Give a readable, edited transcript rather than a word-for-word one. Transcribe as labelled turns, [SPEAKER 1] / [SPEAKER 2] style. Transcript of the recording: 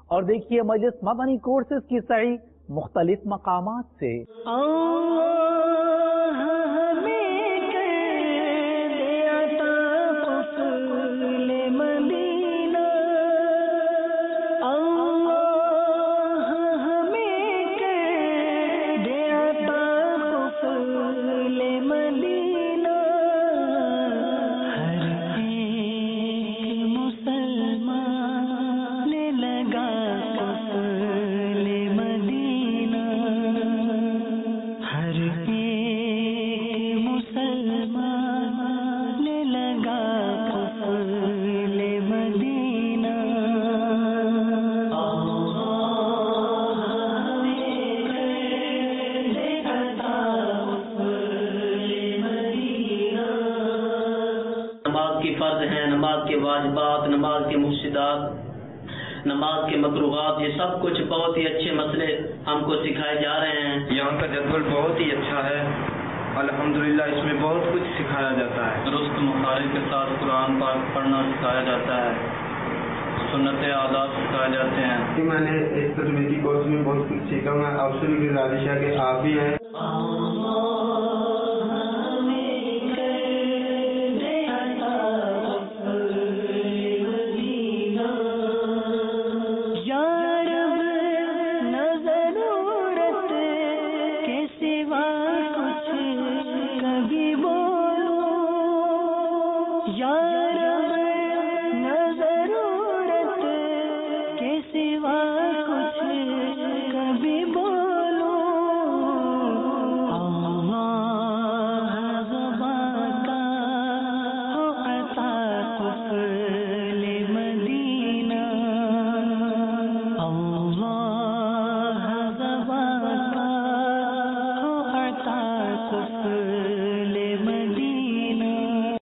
[SPEAKER 1] اور دیکھیے مجلس مدنی کورسز کی سعی مختلف مقامات سے۔
[SPEAKER 2] نماز کے واجبات، نماز کے مفسدات، نماز کے مکروہات، یہ سب کچھ بہت ہی اچھے مسئلے ہم کو سکھائے جا رہے ہیں۔
[SPEAKER 3] یہاں کا جدول بہت ہی اچھا ہے، الحمدللہ اس میں بہت کچھ سکھایا جاتا ہے۔
[SPEAKER 2] درست مخارج کے ساتھ قرآن پاک پڑھنا سکھایا جاتا ہے، سنت آداب سکھائے جاتے ہیں۔
[SPEAKER 3] میں نے اس تربیتی کورس میں بہت کچھ سیکھا، میں آپ سے بھی گزارش ہے کہ آپ بھی ہیں۔